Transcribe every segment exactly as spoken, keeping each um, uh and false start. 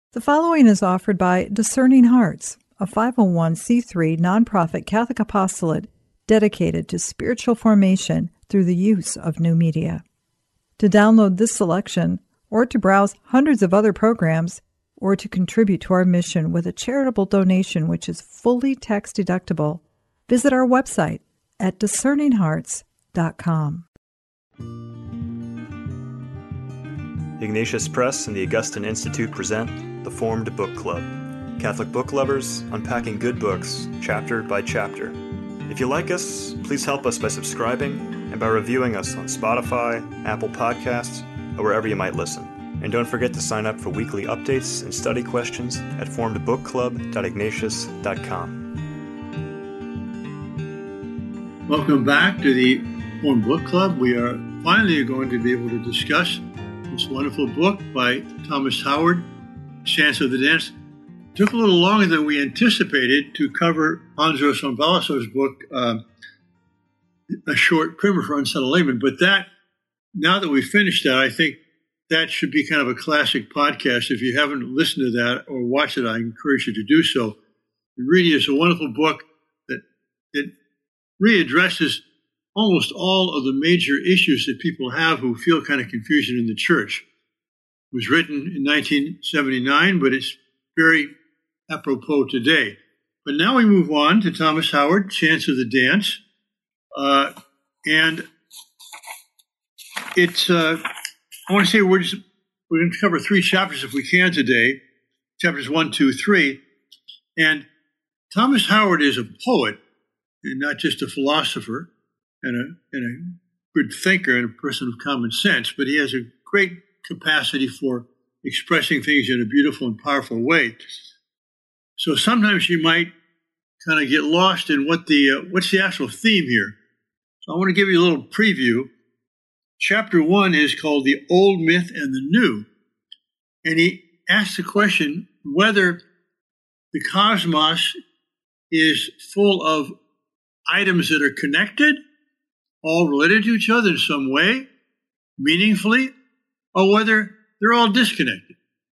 The following is offered by Discerning Hearts, a five oh one c three nonprofit Catholic apostolate dedicated to spiritual formation through the use of new media. To download this selection, or to browse hundreds of other programs, or to contribute to our mission with a charitable donation which is fully tax-deductible, visit our website at discerning hearts dot com. Ignatius Press and the Augustine Institute present the Formed Book Club. Catholic book lovers unpacking good books, chapter by chapter. If you like us, please help us by subscribing and by reviewing us on Spotify, Apple Podcasts, or wherever you might listen. And don't forget to sign up for weekly updates and study questions at formed book club dot ignatius dot com. Welcome back to the Formed Book Club. We are finally going to be able to discuss this wonderful book by Thomas Howard, Chants of the Dance. It took a little longer than we anticipated to cover Andros von Balthasar's book, um, A Short Primer for Unsettled Laymen. But that, now that we finished that, I think that should be kind of a classic podcast. If you haven't listened to that or watched it, I encourage you to do so. It really is a wonderful book that it really addresses almost all of the major issues that people have who feel kind of confusion in the church. It was written in nineteen seventy-nine, but it's very apropos today. But now we move on to Thomas Howard, Chants of the Dance. Uh, and it's, uh, I want to say we're, just, we're going to cover three chapters if we can today, chapters one, two, three. And Thomas Howard is a poet and not just a philosopher and a, and a good thinker and a person of common sense, but he has a great capacity for expressing things in a beautiful and powerful way. So sometimes you might kind of get lost in what the uh, what's the actual theme here. So I want to give you a little preview. Chapter one is called The Old Myth and the New. And he asks the question whether the cosmos is full of items that are connected, all related to each other in some way, meaningfully, or whether they're all disconnected.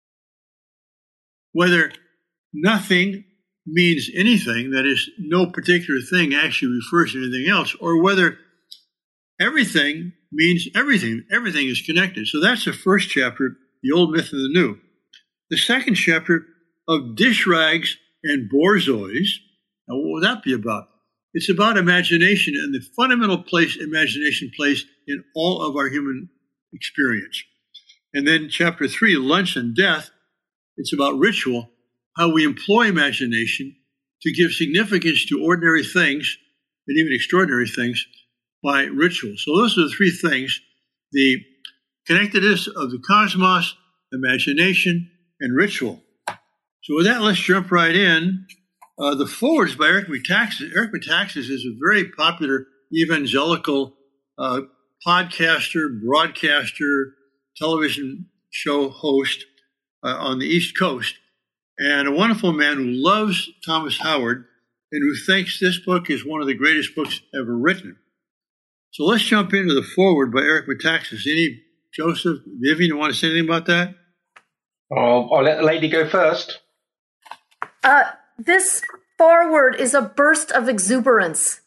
Whether nothing means anything, that is, no particular thing actually refers to anything else, or whether everything means everything. Everything is connected. So that's the first chapter, The Old Myth and the New. The second chapter, Of Dish Rags and Borzois. Now, what would that be about? It's about imagination and the fundamental place imagination plays in all of our human experience. And then chapter three, Lunch and Death, it's about ritual, how we employ imagination to give significance to ordinary things and even extraordinary things by ritual. So those are the three things: the connectedness of the cosmos, imagination, and ritual. So with that, let's jump right in. Uh, the foreword is by Eric Metaxas. Eric Metaxas is a very popular evangelical uh, podcaster, broadcaster, television show host uh, on the East Coast, and a wonderful man who loves Thomas Howard and who thinks this book is one of the greatest books ever written. So let's jump into the foreword by Eric Metaxas. Any, Joseph, Vivian, you want to say anything about that? I'll, I'll let the lady go first. Uh, this foreword is a burst of exuberance.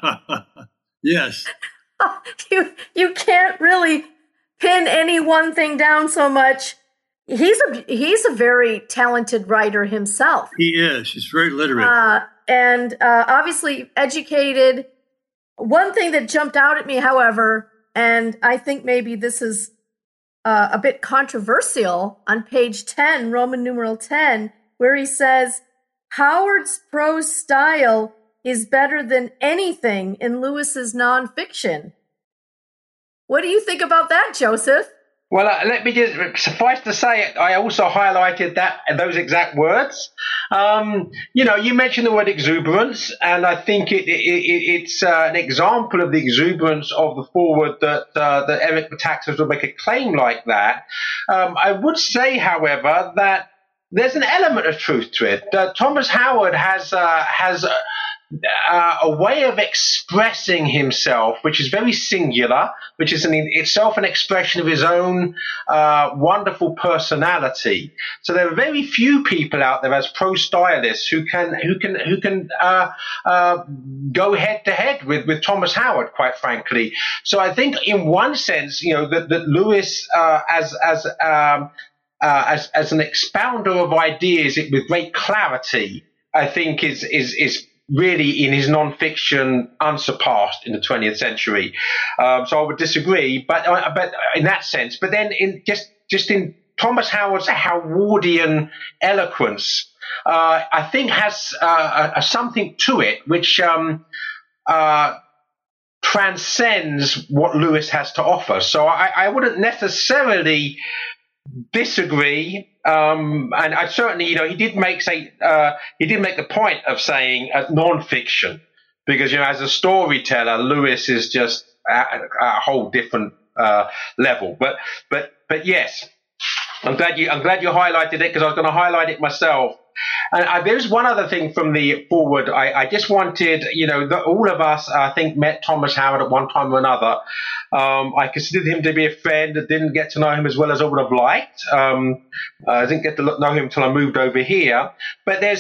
Yes. you you can't really pin any one thing down so much. He's a he's a very talented writer himself. He is. He's very literate. Uh, and uh, obviously educated. One thing that jumped out at me, however, and I think maybe this is uh, a bit controversial, on page ten, Roman numeral ten, where he says, Howard's prose style is better than anything in Lewis's nonfiction. What do you think about that, Joseph? Well, uh, let me just suffice to say, I also highlighted that those exact words. Um, you know, you mentioned the word exuberance, and I think it, it, it, it's uh, an example of the exuberance of the foreword that uh, that Eric Metaxas will make a claim like that. Um, I would say, however, that there's an element of truth to it. Uh, Thomas Howard has uh, has. Uh, uh, a way of expressing himself, which is very singular, which is in itself an expression of his own uh, wonderful personality. So there are very few people out there as prose stylists who can who can who can uh, uh, go head to head with with Thomas Howard, quite frankly. So I think, in one sense, you know, that that Lewis uh, as as um, uh, as as an expounder of ideas with great clarity, I think is is is really in his non-fiction unsurpassed in the twentieth century. Um, so I would disagree, but uh, but in that sense. But then in just just in Thomas Howard's Howardian eloquence, uh, I think has uh, a, a something to it which um, uh, transcends what Lewis has to offer. So I, I wouldn't necessarily disagree, um, and I certainly, you know, he did make say uh, he did make the point of saying uh, non-fiction, because, you know, as a storyteller, Lewis is just a, a whole different uh, level. But but but yes, I'm glad you I'm glad you highlighted it, because I was going to highlight it myself. And uh, there's one other thing from the forward. I, I just wanted, you know, the, all of us, I think, met Thomas Howard at one time or another. Um, I considered him to be a friend. Didn't get to know him as well as I would have liked. Um, I didn't get to know him until I moved over here. But there's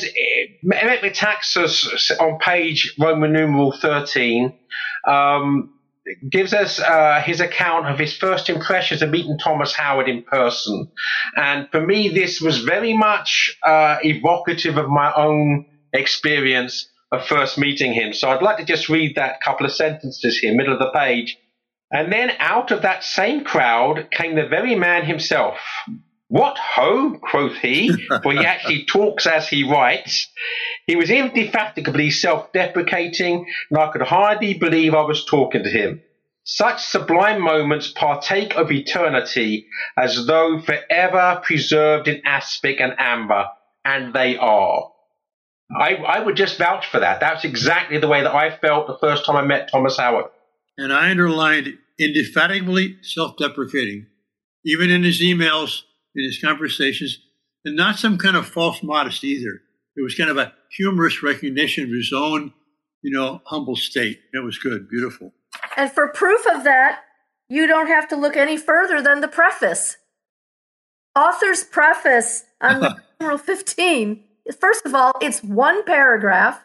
Metaxas on page Roman numeral thirteen. Um, gives us uh, his account of his first impressions of meeting Thomas Howard in person. And for me, this was very much uh, evocative of my own experience of first meeting him. So I'd like to just read that couple of sentences here, middle of the page. And then out of that same crowd came the very man himself. "What ho," quoth he, for he actually talks as he writes. He was indefatigably self-deprecating, and I could hardly believe I was talking to him. Such sublime moments partake of eternity, as though forever preserved in aspic and amber, and they are. I, I would just vouch for that. That's exactly the way that I felt the first time I met Thomas Howard. And I underlined indefatigably self-deprecating, even in his emails, in his conversations, and not some kind of false modesty either. It was kind of a humorous recognition of his own, you know, humble state. It was good, beautiful. And for proof of that, you don't have to look any further than the preface. Author's preface on numeral fifteen. First of all, it's one paragraph.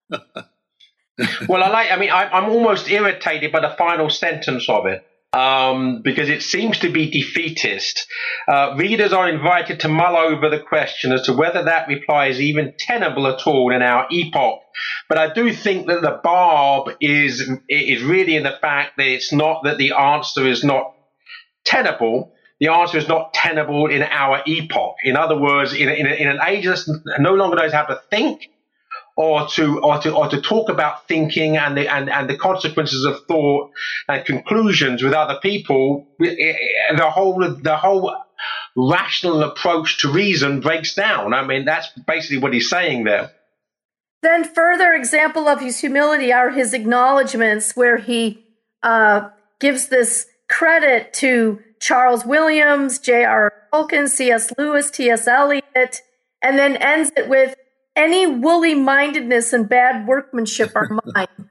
Well, I like. I mean, I, I'm almost irritated by the final sentence of it. Um, because it seems to be defeatist. Uh, readers are invited to mull over the question as to whether that reply is even tenable at all in our epoch. But I do think that the barb is is really in the fact that it's not that the answer is not tenable. The answer is not tenable in our epoch. In other words, in, in, in an age that no longer knows how to think, or to or to or to talk about thinking and the and, and the consequences of thought and conclusions with other people, the whole the whole rational approach to reason breaks down. I mean, that's basically what he's saying there. Then further example of his humility are his acknowledgments, where he uh, gives this credit to Charles Williams, J R Tolkien, C S Lewis, T S Eliot, and then ends it with, "Any woolly-mindedness and bad workmanship are mine."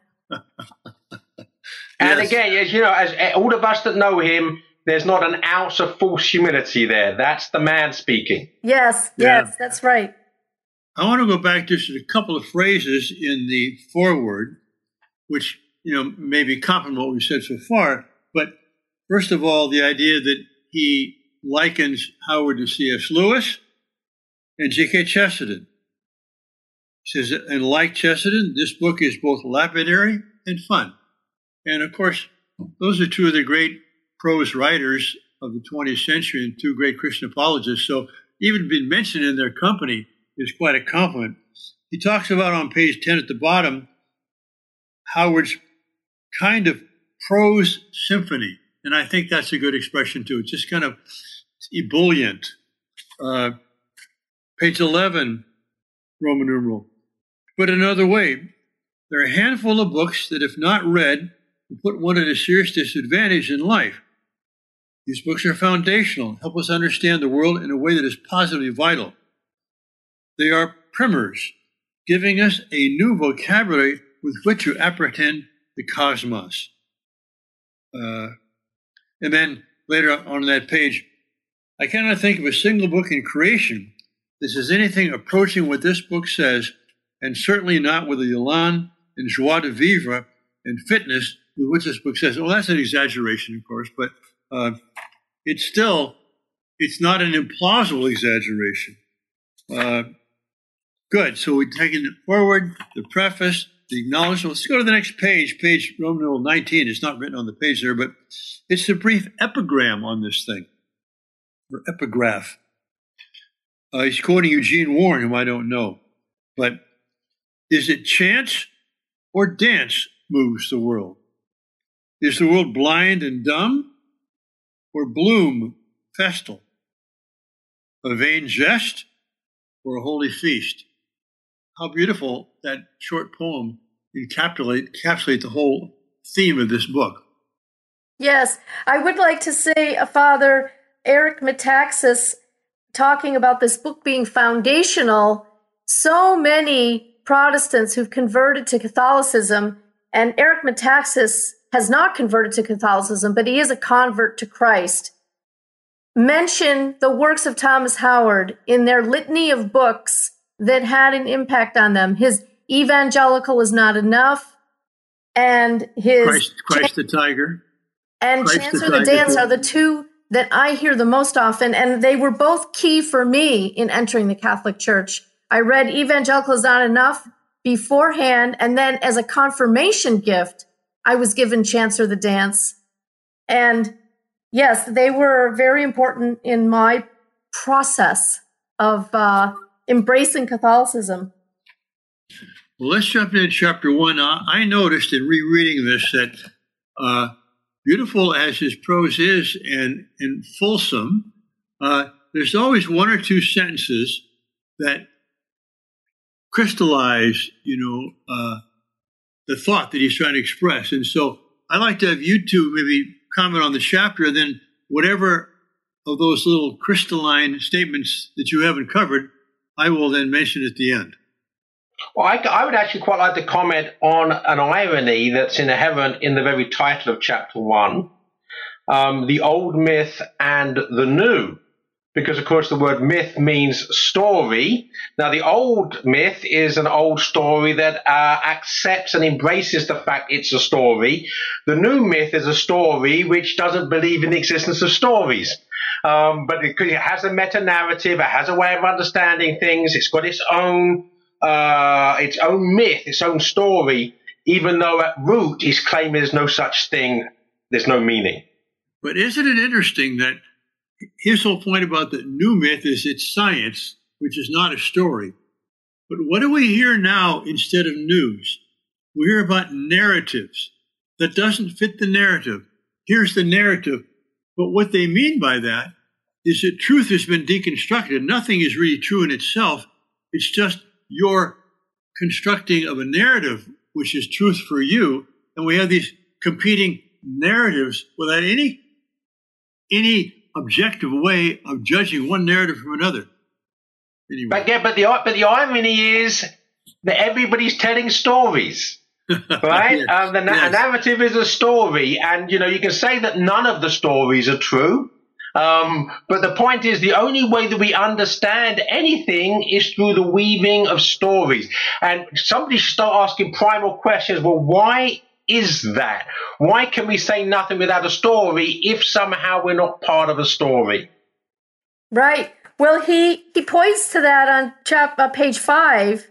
And Yes. again, as you know, as all of us that know him, there's not an ounce of false humility there. That's the man speaking. Yes, Yeah. yes, that's right. I want to go back just to a couple of phrases in the foreword, which, you know, maybe complement what we've said so far. But first of all, the idea that he likens Howard to C S Lewis and G K Chesterton. He says, and like Chesterton, this book is both lapidary and fun. And of course, those are two of the great prose writers of the twentieth century and two great Christian apologists. So even being mentioned in their company is quite a compliment. He talks about on page ten at the bottom, Howard's kind of prose symphony. And I think that's a good expression too. It's just kind of ebullient. Uh, page eleven, Roman numeral. Put another way, there are a handful of books that, if not read, will put one at a serious disadvantage in life. These books are foundational, help us understand the world in a way that is positively vital. They are primers, giving us a new vocabulary with which to apprehend the cosmos. Uh, and then later on that page, I cannot think of a single book in creation that says anything approaching what this book says, and certainly not with the elan and joie de vivre and fitness with which this book says. Well, that's an exaggeration, of course, but uh, it's still, it's not an implausible exaggeration. Uh, good. So we're taking it forward, the preface, the acknowledgement. Let's go to the next page, page Roman numeral nineteen. It's not written on the page there, but it's a brief epigram on this thing, or epigraph. Uh, he's quoting Eugene Warren, whom I don't know. But is it chance or dance moves the world? Is the world blind and dumb, or bloom festal? A vain jest or a holy feast? How beautiful that short poem encapsulate, encapsulate the whole theme of this book. Yes, I would like to say, uh, Father Eric Metaxas, talking about this book being foundational, so many Protestants who've converted to Catholicism, and Eric Metaxas has not converted to Catholicism, but he is a convert to Christ, mention the works of Thomas Howard in their litany of books that had an impact on them. His Evangelical is Not Enough, and his Christ, Christ the Tiger. And Christ Chance the or the Tiger. Dance are the two that I hear the most often, and they were both key for me in entering the Catholic Church. I read Evangelical is Not Enough beforehand, and then as a confirmation gift, I was given Chance or the Dance. And yes, they were very important in my process of uh, embracing Catholicism. Well, let's jump into chapter one. I I noticed in rereading this that uh, beautiful as his prose is and, and fulsome, uh, there's always one or two sentences that crystallize, you know, uh, the thought that he's trying to express. And so I'd like to have you two maybe comment on the chapter, and then whatever of those little crystalline statements that you haven't covered, I will then mention at the end. Well, I, I would actually quite like to comment on an irony that's in heaven in the very title of chapter one, um, the old myth and the new. Because, of course, the word myth means story. Now, the old myth is an old story that uh, accepts and embraces the fact it's a story. The new myth is a story which doesn't believe in the existence of stories. Um, but because it has a meta-narrative, it has a way of understanding things, it's got its own, uh, its own myth, its own story, even though at root it's claiming there's no such thing, there's no meaning. But isn't it interesting that his whole point about the new myth is it's science, which is not a story. But what do we hear now instead of news? We hear about narratives. That doesn't fit the narrative. Here's the narrative. But what they mean by that is that truth has been deconstructed. Nothing is really true in itself. It's just your constructing of a narrative, which is truth for you. And we have these competing narratives without any, any objective way of judging one narrative from another. Anyway. But yeah, but the but the irony is that everybody's telling stories, right? Yes. um, the na- Yes. narrative is a story, and you know you can say that none of the stories are true. Um, but the point is, the only way that we understand anything is through the weaving of stories. And somebody should start asking primal questions. Well, why is that? Why can we say nothing without a story if somehow we're not part of a story? Right. Well, he, he points to that on chap, uh, page five,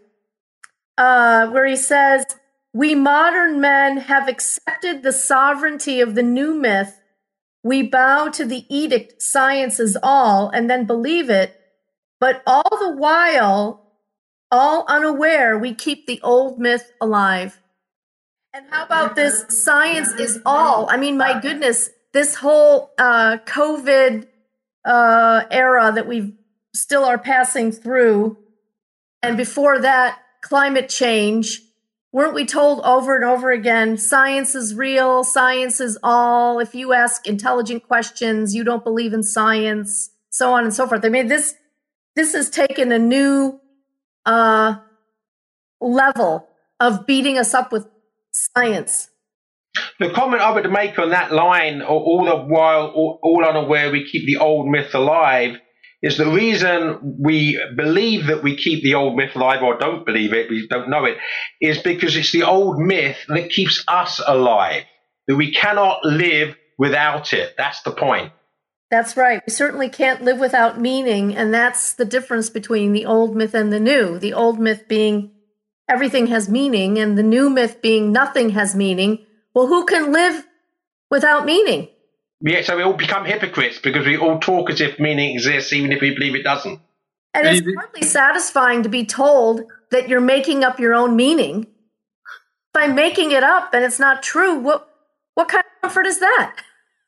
uh, where he says, we modern men have accepted the sovereignty of the new myth. We bow to the edict, science is all, and then believe it. But all the while, all unaware, we keep the old myth alive. And how about this? Science is all. I mean, my goodness, this whole uh, COVID uh, era that we still are passing through, and before that, climate change. Weren't we told over and over again, science is real, science is all. If you ask intelligent questions, you don't believe in science, so on and so forth. I mean, this this has taken a new uh, level of beating us up with science. The comment I would make on that line, all the while, all, all unaware we keep the old myth alive, is the reason we believe that we keep the old myth alive, or don't believe it, we don't know it, is because it's the old myth that keeps us alive, that we cannot live without it. That's the point. That's right. We certainly can't live without meaning, and that's the difference between the old myth and the new. The old myth being everything has meaning, and the new myth being nothing has meaning. Well, who can live without meaning? Yeah, so we all become hypocrites because we all talk as if meaning exists, even if we believe it doesn't. And it's hardly satisfying to be told that you're making up your own meaning. If I'm making it up and it's not true, what what kind of comfort is that?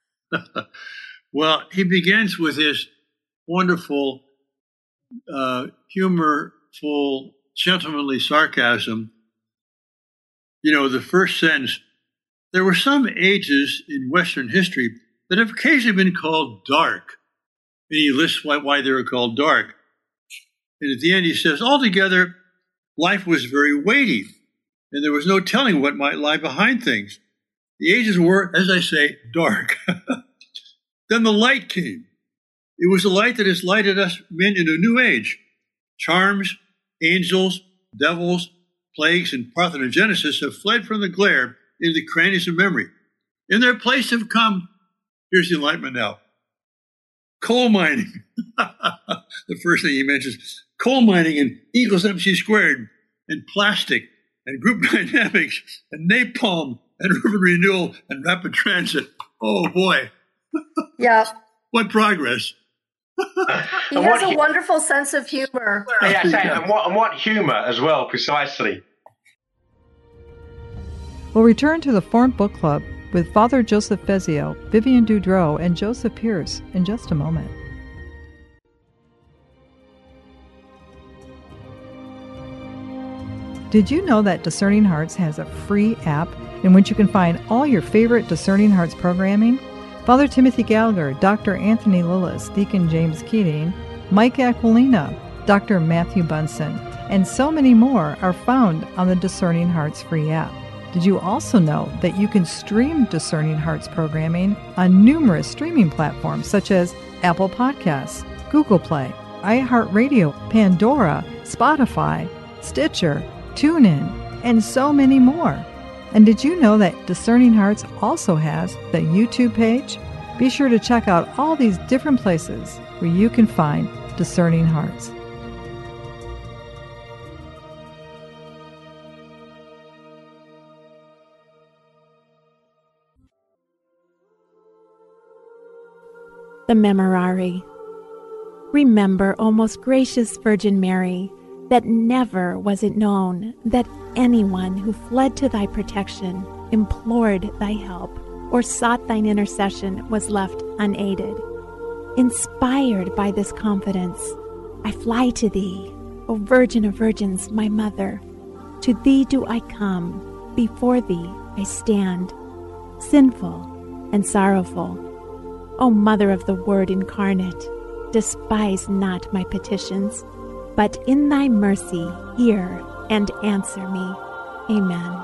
Well, he begins with his wonderful, uh, humorful, gentlemanly sarcasm. You know, the first sentence, there were some ages in Western history that have occasionally been called dark. And he lists why, why they were called dark. And at the end he says, altogether, life was very weighty, and there was no telling what might lie behind things. The ages were, as I say, dark. Then the light came. It was the light that has lighted us men in a new age. Charms, angels, devils, plagues, and parthenogenesis have fled from the glare into the crannies of memory. In their place have come, here's the enlightenment now, coal mining. The first thing he mentions, coal mining and equals M C squared, and plastic, and group dynamics, and napalm, and urban renewal, and rapid transit. Oh, boy. Yeah. What progress. He has a wonderful sense of humor. Yeah, and what, and what humor as well, precisely. We'll return to the Formed Book Club with Father Joseph Fezio, Vivian Dudreau, and Joseph Pearce in just a moment. Did you know that Discerning Hearts has a free app in which you can find all your favorite Discerning Hearts programming? Father Timothy Gallagher, Doctor Anthony Lillis, Deacon James Keating, Mike Aquilina, Doctor Matthew Bunson, and so many more are found on the Discerning Hearts free app. Did you also know that you can stream Discerning Hearts programming on numerous streaming platforms such as Apple Podcasts, Google Play, iHeartRadio, Pandora, Spotify, Stitcher, TuneIn, and so many more? And did you know that Discerning Hearts also has the YouTube page? Be sure to check out all these different places where you can find Discerning Hearts. The Memorare. Remember, O most gracious Virgin Mary, that never was it known that anyone who fled to thy protection, implored thy help, or sought thine intercession was left unaided. Inspired by this confidence, I fly to thee, O Virgin of Virgins, my Mother. To thee do I come, before thee I stand, sinful and sorrowful. O Mother of the Word incarnate, despise not my petitions, but in thy mercy hear and answer me. Amen.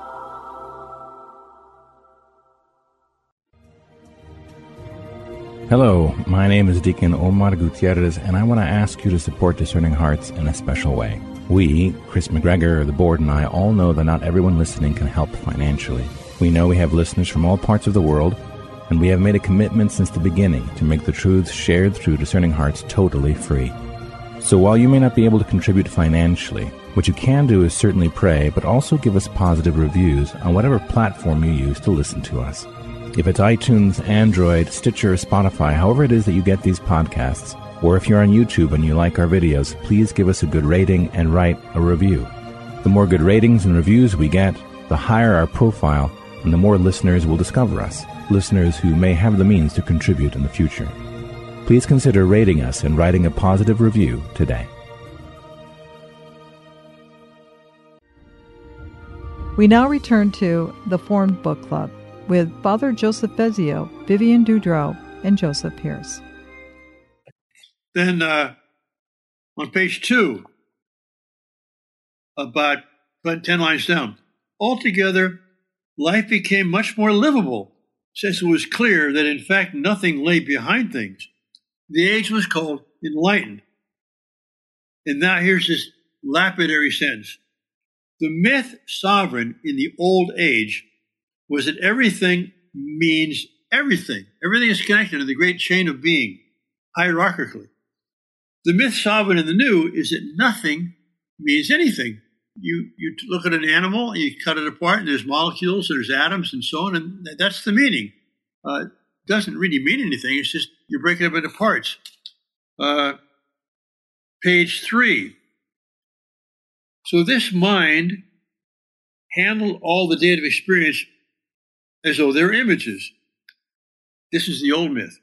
Hello, my name is Deacon Omar Gutierrez, and I want to ask you to support Discerning Hearts in a special way. We, Chris McGregor, the board, and I all know that not everyone listening can help financially. We know we have listeners from all parts of the world, and we have made a commitment since the beginning to make the truths shared through Discerning Hearts totally free. So while you may not be able to contribute financially, what you can do is certainly pray, but also give us positive reviews on whatever platform you use to listen to us. If it's iTunes, Android, Stitcher, or Spotify, however it is that you get these podcasts, or if you're on YouTube and you like our videos, please give us a good rating and write a review. The more good ratings and reviews we get, the higher our profile, and the more listeners will discover us, listeners who may have the means to contribute in the future. Please consider rating us and writing a positive review today. We now return to the Formed Book Club with Father Joseph Fezio, Vivian Dudreau, and Joseph Pearce. Then uh, on page two, about but ten lines down. Altogether, life became much more livable, since it was clear that in fact nothing lay behind things. The age was called enlightened. And now here's this lapidary sentence. The myth sovereign in the old age was that everything means everything. Everything is connected in the great chain of being, hierarchically. The myth sovereign in the new is that nothing means anything. You you look at an animal, and you cut it apart, and there's molecules, there's atoms, and so on, and that's the meaning. Uh, it doesn't really mean anything. It's just you're breaking it up into parts. Uh, page three. So this mind handled all the data of experience as though they're images. This is the old myth.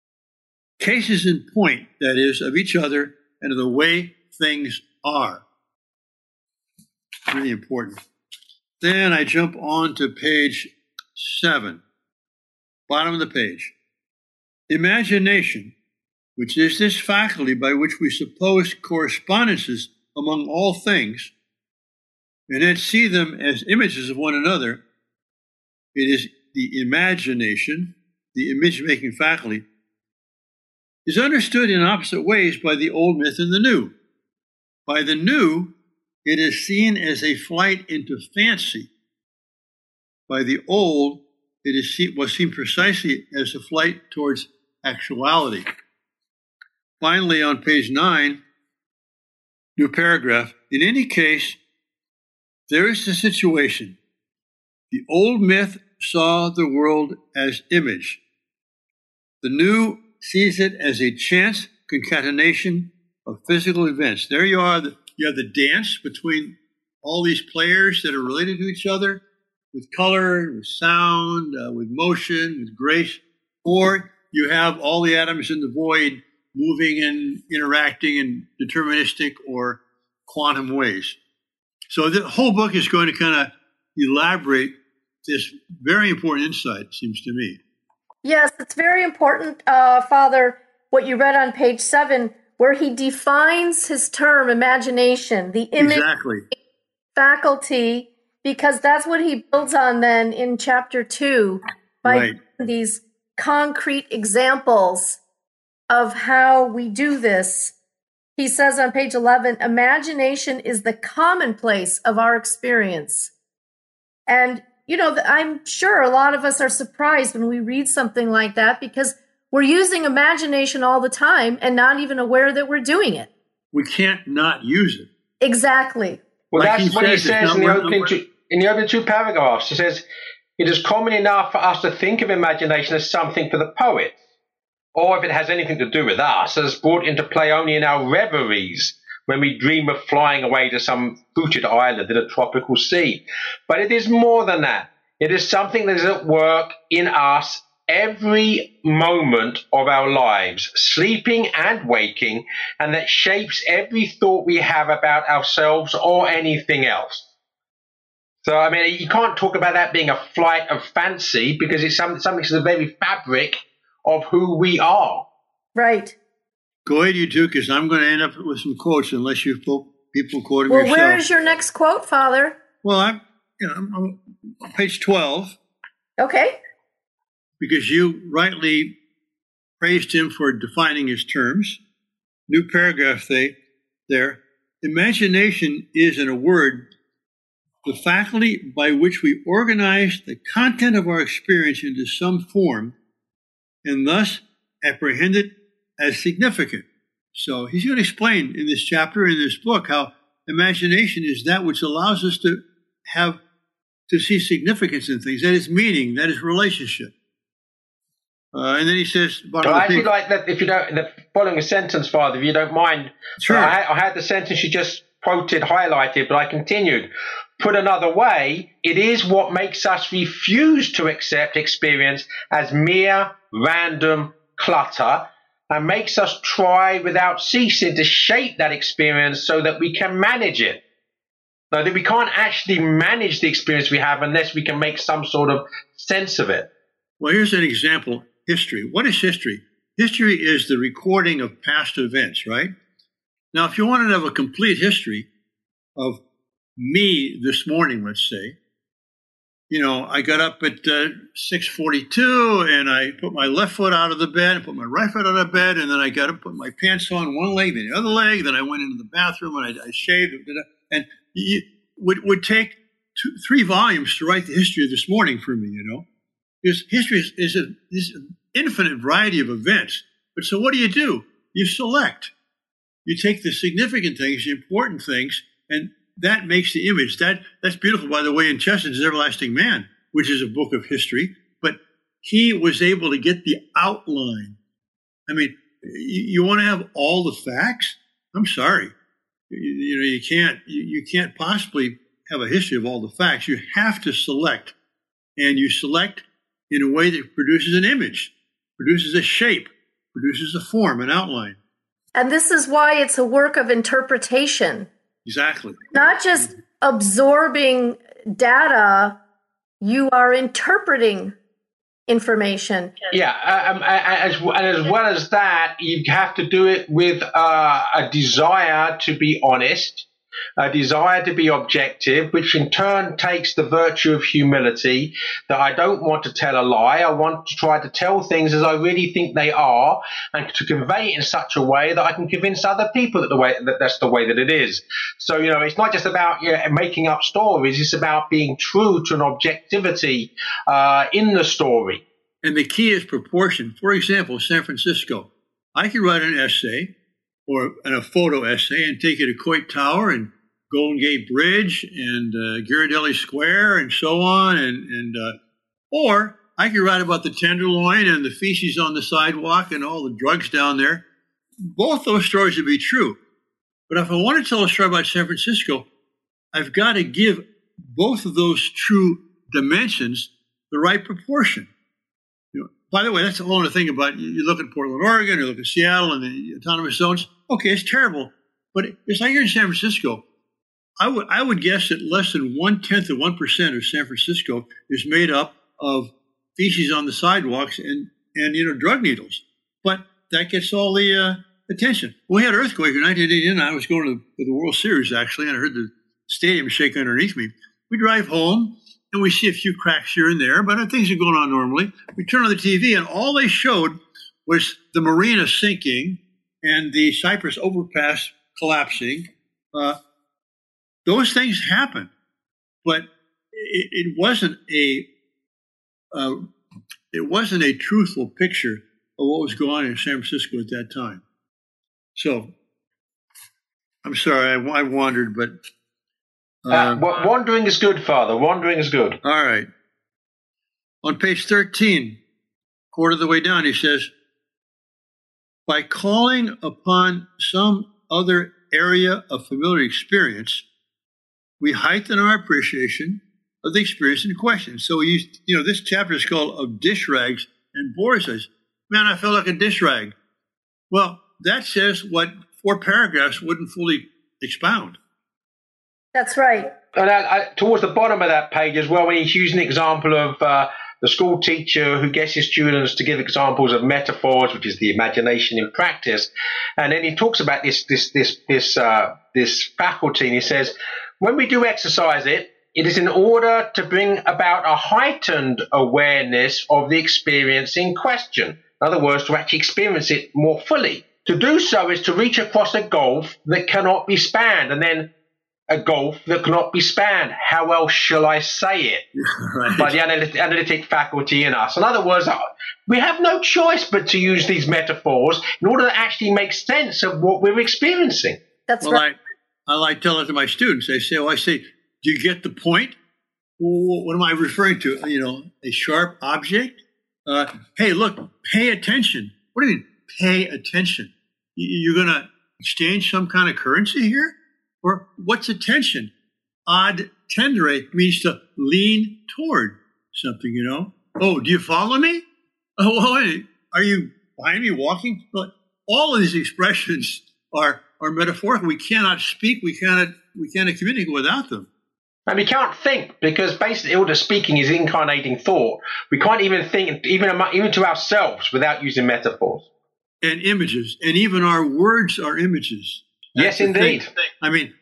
Cases in point, that is, of each other and of the way things are. Really important. Then I jump on to page seven, bottom of the page. Imagination, which is this faculty by which we suppose correspondences among all things, and then see them as images of one another. It is the imagination, the image-making faculty, is understood in opposite ways by the old myth and the new. By the new, it is seen as a flight into fancy. By the old, it is seen, was seen precisely as a flight towards actuality. Finally, on page nine, new paragraph, in any case, there is the situation. The old myth saw the world as image. The new sees it as a chance concatenation of physical events. There you are. You have the dance between all these players that are related to each other with color, with sound, uh, with motion, with grace. Or you have all the atoms in the void moving and interacting in deterministic or quantum ways. So the whole book is going to kind of elaborate this very important insight, it seems to me. Yes, it's very important, uh, Father, what you read on page seven, where he defines his term imagination, the image exactly. faculty, because that's what he builds on then in chapter two by right. these concrete examples of how we do this. He says on page eleven, imagination is the commonplace of our experience. And, you know, I'm sure a lot of us are surprised when we read something like that because we're using imagination all the time and not even aware that we're doing it. We can't not use it. Exactly. Well, like that's he what he says, says in the, opening two, in the other two paragraphs. He says, it is common enough for us to think of imagination as something for the poets, or if it has anything to do with us, as brought into play only in our reveries when we dream of flying away to some fruited island in a tropical sea. But it is more than that. It is something that is at work in us every moment of our lives, sleeping and waking, and that shapes every thought we have about ourselves or anything else. So, I mean, you can't talk about that being a flight of fancy because it's something, something to the very fabric of who we are. Right. Go ahead, you two, because I'm going to end up with some quotes unless you people quote them well, yourself. Well, where is your next quote, Father? Well, I'm, you know, I'm on page twelve. Okay. Because you rightly praised him for defining his terms. New paragraph they, there. Imagination is, in a word, the faculty by which we organize the content of our experience into some form and thus apprehend it as significant. So he's going to explain in this chapter, in this book, how imagination is that which allows us to have, to see significance in things. That is meaning, that is relationship. Uh, and then he says, well, I actually like that, if you don't, the following a sentence, Father, if you don't mind. Sure. I had, I had the sentence you just quoted highlighted, but I continued. Put another way, it is what makes us refuse to accept experience as mere random clutter and makes us try without ceasing to shape that experience so that we can manage it. Now, that we can't actually manage the experience we have unless we can make some sort of sense of it. Well, here's an example. History. What is history? History is the recording of past events, right? Now, if you want to have a complete history of me this morning, let's say, you know, I got up at uh, six forty-two and I put my left foot out of the bed and put my right foot out of bed. And then I got to put my pants on one leg, then the other leg. Then I went into the bathroom and I, I shaved. And it would, would take two, three volumes to write the history of this morning for me, you know. Because history is, is, a, is an infinite variety of events. But so what do you do? You select. You take the significant things, the important things, and that makes the image. That That's beautiful, by the way, in Chesterton's Everlasting Man, which is a book of history. But he was able to get the outline. I mean, you, you want to have all the facts? I'm sorry. You, you know, you can't, you, you can't possibly have a history of all the facts. You have to select. And you select in a way that produces an image, produces a shape, produces a form, an outline. And this is why it's a work of interpretation. Exactly. Not just absorbing data, you are interpreting information. Yeah, um, as, and as well as that, you have to do it with uh, a desire to be honest, a desire to be objective, which in turn takes the virtue of humility, that I don't want to tell a lie. I want to try to tell things as I really think they are, and to convey it in such a way that I can convince other people that the way that that's the way that it is. So, you know, it's not just about you know, making up stories. It's about being true to an objectivity uh, in the story. And the key is proportion. For example, San Francisco. I could write an essay or a photo essay and take you to Coit Tower and Golden Gate Bridge and uh, Ghirardelli Square and so on. And, and uh, or I could write about the Tenderloin and the feces on the sidewalk and all the drugs down there. Both those stories would be true. But if I want to tell a story about San Francisco, I've got to give both of those true dimensions the right proportion. You know, by the way, that's the whole other thing about you, you look at Portland, Oregon, you look at Seattle and the autonomous zones. Okay, it's terrible, but it's like here in San Francisco. I would I would guess that less than one tenth of one percent of San Francisco is made up of feces on the sidewalks and and you know drug needles. But that gets all the uh, attention. We had an earthquake in nineteen eighty-nine. I was going to the, to the World Series actually, and I heard the stadium shake underneath me. We drive home. And we see a few cracks here and there, but things are going on normally. We turn on the T V, and all they showed was the marina sinking and the Cypress overpass collapsing. Uh, those things happen, but it, it wasn't a uh, it wasn't a truthful picture of what was going on in San Francisco at that time. So, I'm sorry, I, I wandered, but. Uh, uh, wandering is good, Father. Wandering is good. All right. On page thirteen, quarter of the way down, he says, by calling upon some other area of familiar experience, we heighten our appreciation of the experience in question. So, we used, you know, this chapter is called Of Dish Rags, and Boris says, man, I felt like a dish rag. Well, that says what four paragraphs wouldn't fully expound. That's right. And I, I, towards the bottom of that page as well, when he's using the example of uh, the school teacher who gets his students to give examples of metaphors, which is the imagination in practice, and then he talks about this this this this uh, this faculty, and he says, when we do exercise it, it is in order to bring about a heightened awareness of the experience in question. In other words, to actually experience it more fully. To do so is to reach across a gulf that cannot be spanned, and then a gulf that cannot be spanned. How else shall I say it? Right. By the analytic, analytic faculty in us. In other words, we have no choice but to use these metaphors in order to actually make sense of what we're experiencing. That's well, right. I, I like telling it to my students. They say, well, I say, do you get the point? Well, what am I referring to? You know, a sharp object? Uh, hey, look, pay attention. What do you mean, pay attention? You're going to exchange some kind of currency here? Or what's attention? Ad tendere means to lean toward something, you know. Oh, do you follow me? Oh, well, are you behind me walking? Well, all of these expressions are, are metaphorical. We cannot speak. We cannot, we cannot communicate without them. And we can't think because basically all the speaking is incarnating thought. We can't even think, even, even to ourselves, without using metaphors. And images. And even our words are images. That's yes, indeed. Thing. I mean,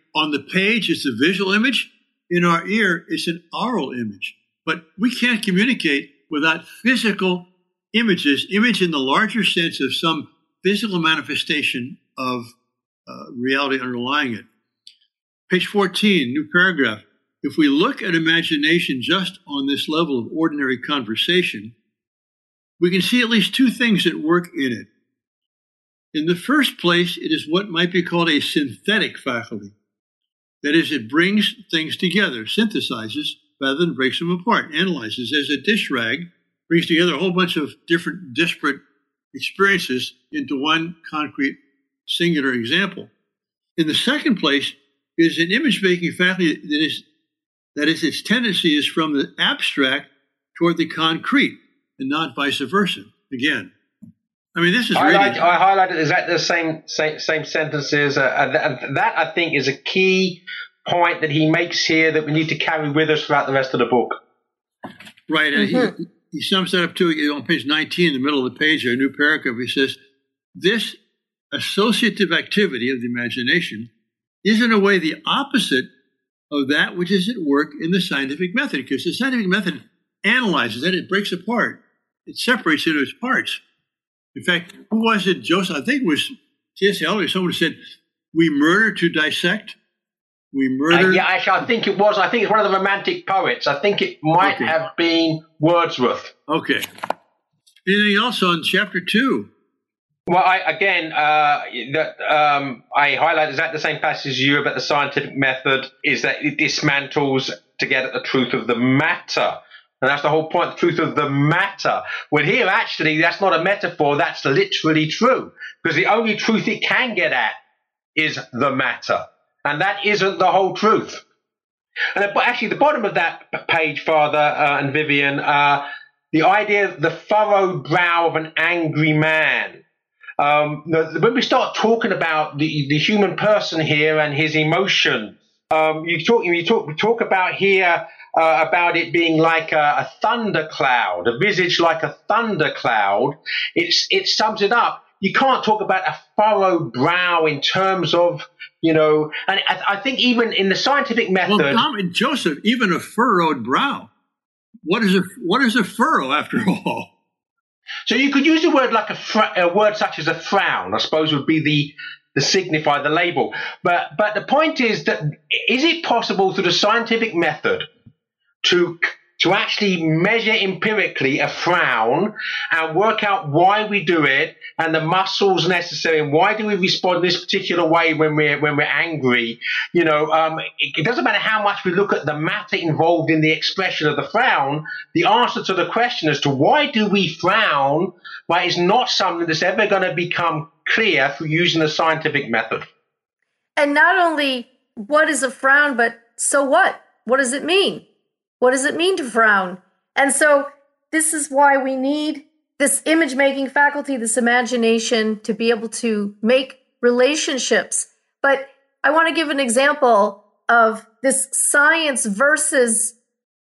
on the page, it's a visual image. In our ear, it's an aural image. But we can't communicate without physical images, image in the larger sense of some physical manifestation of uh, reality underlying it. Page fourteen, new paragraph. If we look at imagination just on this level of ordinary conversation, we can see at least two things that work in it. In the first place, it is what might be called a synthetic faculty. That is, it brings things together, synthesizes rather than breaks them apart, analyzes. As a dish rag brings together a whole bunch of different disparate experiences into one concrete, singular example. In the second place is an image-making faculty that is, that is, its tendency is from the abstract toward the concrete and not vice versa. Again, I mean, this is I really... Highlight, I highlighted exactly the same same, same sentences. Uh, and that, I think, is a key point that he makes here that we need to carry with us throughout the rest of the book. Right, and Mm-hmm. he, he sums that up too on page nineteen, in the middle of the page, a new paragraph. He says, this associative activity of the imagination is in a way the opposite of that which is at work in the scientific method, because the scientific method analyzes it, it breaks apart, it separates into its parts. In fact, who was it, Joseph? I think it was T S Eliot. Someone said, we murder to dissect. We murder. Uh, yeah, actually, I think it was. I think it's one of the Romantic poets. I think it might Okay. have been Wordsworth. Okay. Anything else on chapter two? Well, I, again, uh, that um, I highlight exactly the same passage as you about the scientific method, is that it dismantles to get at the truth of the matter. And that's the whole point, the truth of the matter. Well, here, actually, that's not a metaphor. That's literally true. Because the only truth it can get at is the matter. And that isn't the whole truth. And the, actually, the bottom of that page, Father uh, and Vivian, uh, the idea of the furrowed brow of an angry man. Um, the, when we start talking about the, the human person here and his emotions, um, you talk you talk we talk about here uh, about it being like a, a thundercloud, a visage like a thundercloud. It's it sums it up. You can't talk about a furrowed brow in terms of, you know, and I, I think even in the scientific method. Well, Tom and Joseph, even a furrowed brow. What is a what is a furrow after all? So you could use a word like a, fr- a word such as a frown, I suppose, would be the the signify, the label. But but the point is that is it possible through the scientific method to to actually measure empirically a frown and work out why we do it and the muscles necessary and why do we respond this particular way when we're when we're angry? You know, um, it, it doesn't matter how much we look at the matter involved in the expression of the frown. The answer to the question as to why do we frown, well, is not something that's ever going to become clear through using the scientific method. And not only what is a frown, but so what? What does it mean? What does it mean to frown? And so this is why we need this image-making faculty, this imagination, to be able to make relationships. But I want to give an example of this science versus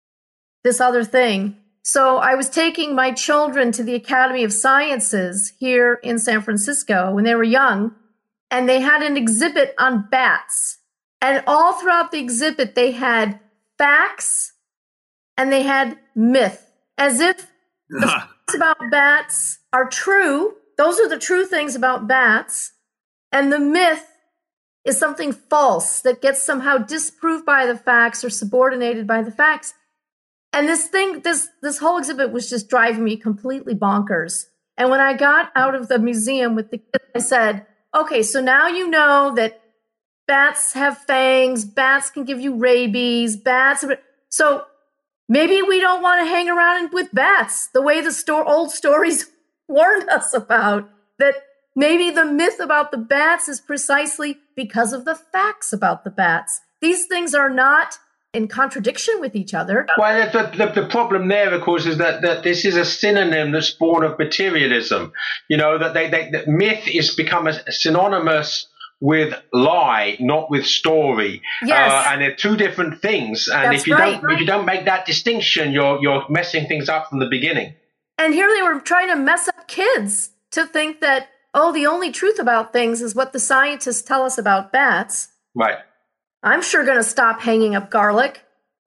this other thing. So I was taking my children to the Academy of Sciences here in San Francisco when they were young, and they had an exhibit on bats. And all throughout the exhibit, they had facts and they had myth, as if the facts about bats are true. Those are the true things about bats. And the myth is something false that gets somehow disproved by the facts or subordinated by the facts. And this thing, this, this whole exhibit was just driving me completely bonkers. And when I got out of the museum with the kids, I said, okay, so now you know that bats have fangs, bats can give you rabies, bats. So maybe we don't want to hang around with bats the way the sto- old stories warned us about. That maybe the myth about the bats is precisely because of the facts about the bats. These things are not in contradiction with each other. Well, the, the, the problem there, of course, is that, that this is a synonym that's born of materialism. You know, that they, they that myth is become a, synonymous with lie, not with story. Yes. Uh, and they're two different things. And That's if you right. don't if you don't make that distinction, you're you're messing things up from the beginning. And here they were trying to mess up kids to think that, oh, the only truth about things is what the scientists tell us about bats. Right. I'm sure going to stop hanging up garlic.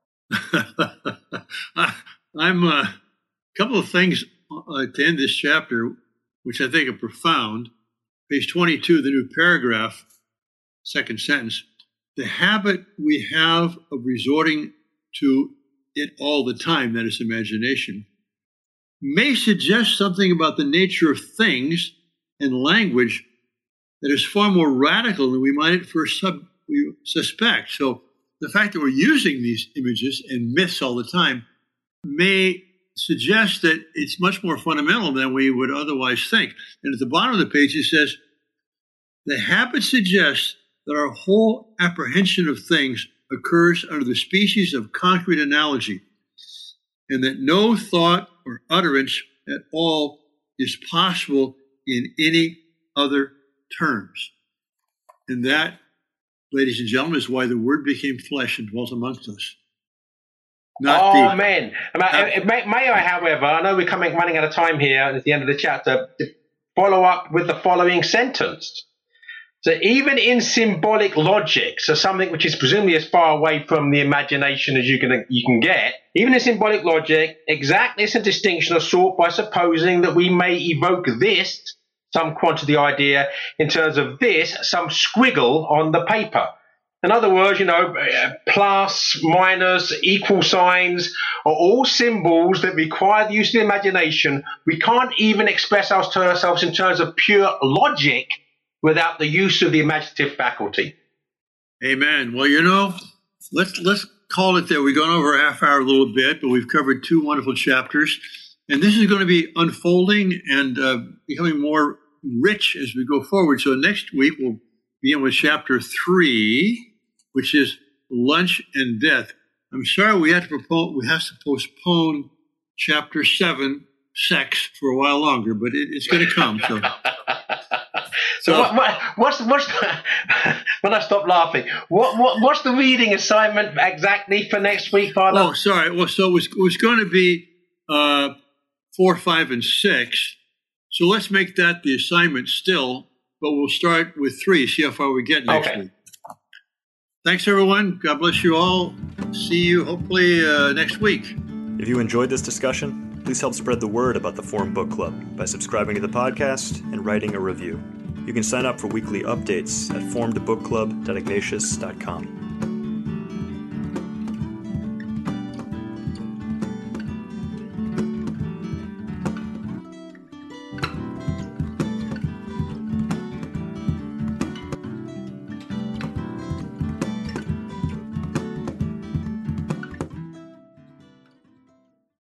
I'm uh, a couple of things uh, to end this chapter, which I think are profound. Page twenty-two, the new paragraph, second sentence. The habit we have of resorting to it all the time, that is imagination, may suggest something about the nature of things and language that is far more radical than we might at first sub- we suspect. So the fact that we're using these images and myths all the time may suggest that it's much more fundamental than we would otherwise think. And at the bottom of the page, it says, the habit suggests that our whole apprehension of things occurs under the species of concrete analogy, and that no thought or utterance at all is possible in any other terms. And that, ladies and gentlemen, is why the Word became flesh and dwelt amongst us. Not oh, the, man. May, may, may I, however, I know we're coming running out of time here at the end of the chapter, to follow up with the following sentence. So even in symbolic logic, so something which is presumably as far away from the imagination as you can you can get, even in symbolic logic, exactness and distinction are sought by supposing that we may evoke this, some quantity idea, in terms of this, some squiggle on the paper. In other words, you know, plus, minus, equal signs are all symbols that require the use of the imagination. We can't even express ourselves in terms of pure logic without the use of the imaginative faculty. Amen. Well, you know, let's let's call it there. We've gone over a half hour a little bit, but we've covered two wonderful chapters. And this is going to be unfolding and uh, becoming more rich as we go forward. So next week, we'll begin with chapter three, which is lunch and death. I'm sorry we have to propose, we have to postpone chapter seven, sex, for a while longer, but it, it's going to come. So. So, so what, what, what's what's when I stop laughing? What what what's the reading assignment exactly for next week, Father? Oh, sorry. Well, so it was, it was going to be uh, four, five, and six. So let's make that the assignment still, but we'll start with three. See how far we get next okay. week. Thanks, everyone. God bless you all. See you hopefully uh, next week. If you enjoyed this discussion, please help spread the word about the Forum Book Club by subscribing to the podcast and writing a review. You can sign up for weekly updates at forum to book club dot ignatius dot com.